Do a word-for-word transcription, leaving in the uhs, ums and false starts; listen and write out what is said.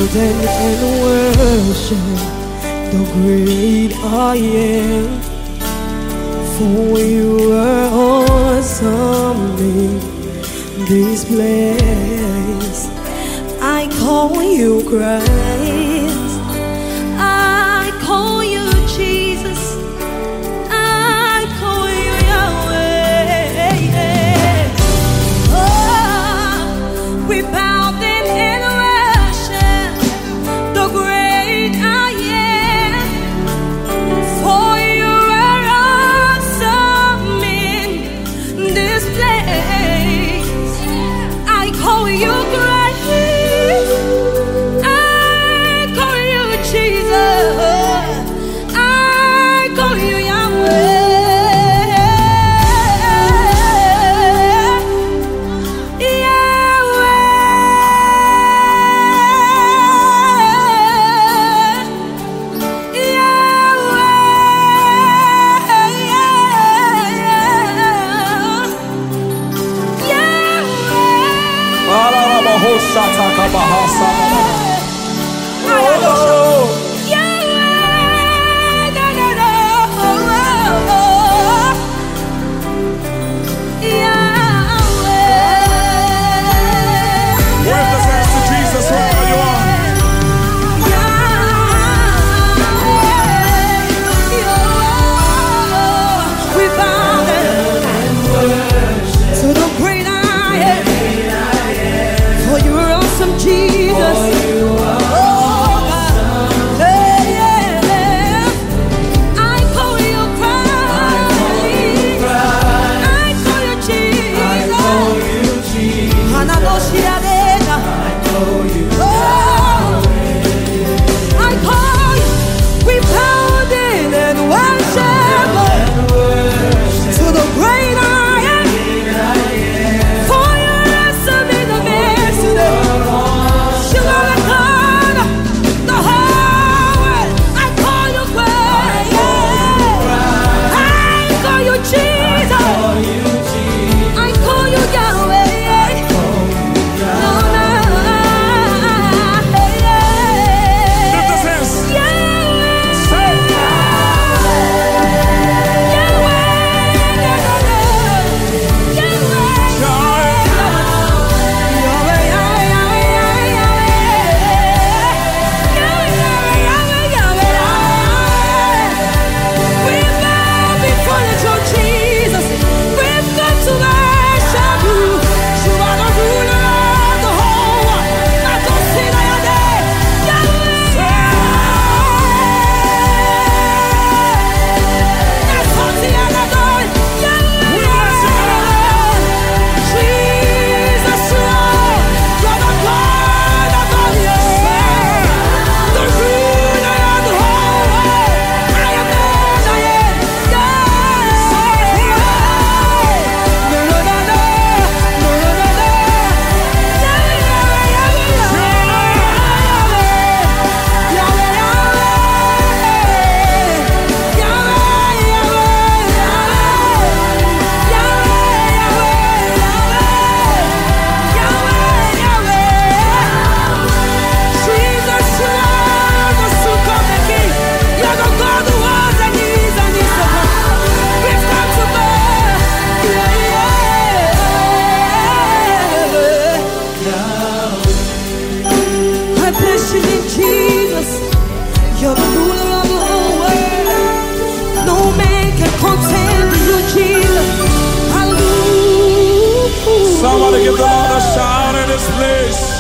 down and worship the great I am. For you are awesome in this place. I call you Christ, I call you Jesus, I call you Yahweh. Oh, we bow down and worship the great I am. For you are awesome in this place. I call you Christ, you're the ruler of the whole world. No man can contend with you, Jesus. Hallelujah. Somebody give the Lord a shout in this place.